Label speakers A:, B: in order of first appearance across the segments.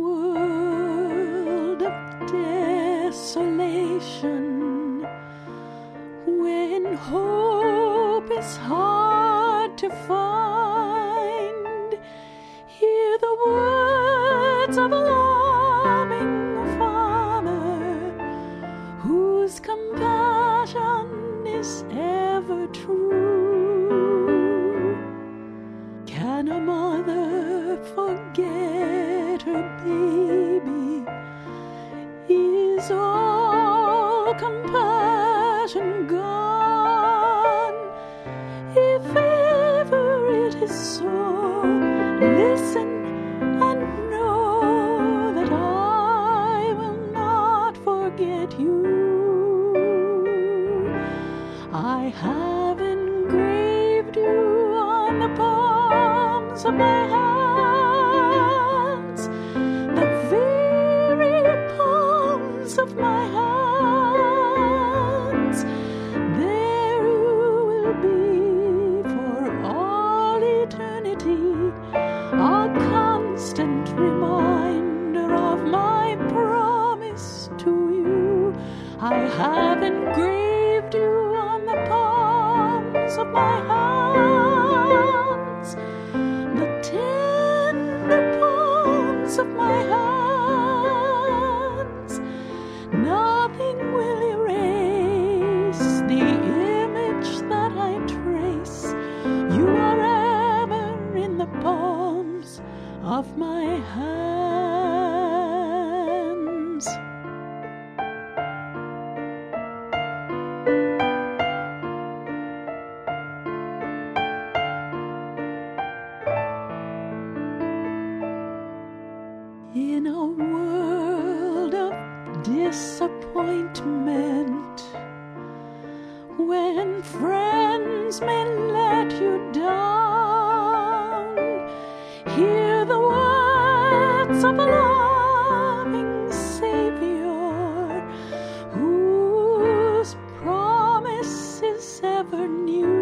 A: world of desolation, when hope is hard to find, hear the words of a loving Father whose compassion is ever true. Can a mother forget her baby? Is all compassion gone? If ever it is so, listen and know that I will not forget you. I have engraved you on the palms of my hands, the very palms of my hands. There you will be for all eternity, a constant reminder of my promise to you. I have engraved you on the palms of my hands, the tender palms of my hands. Nothing will erase the image that I trace. You are ever in the palms of my hands. In a world of disappointment, when friends may let you down, hear the words of a loving Savior whose promise is ever new.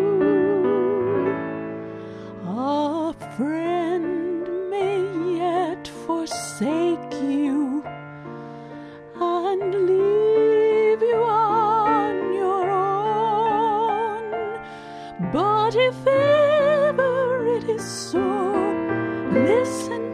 A: A friend may yet forsake you and leave you on your own, but if ever it is so, listen